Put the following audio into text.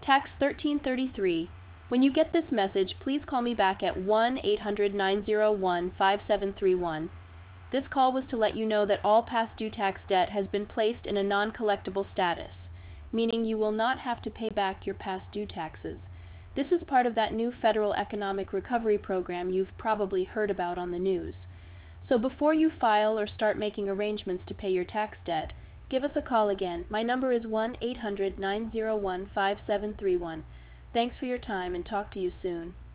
Tax 1333. When you get this message, please call me back at 1-800-901-5731. This call was to let you know that all past due tax debt has been placed in a non-collectible status, meaning you will not have to pay back your past due taxes. This is part of that new federal economic recovery program you've probably heard about on the news. So before you file or start making arrangements to pay your tax debt, give us a call again. My number is 1-800-901-5731. Thanks for your time and talk to you soon.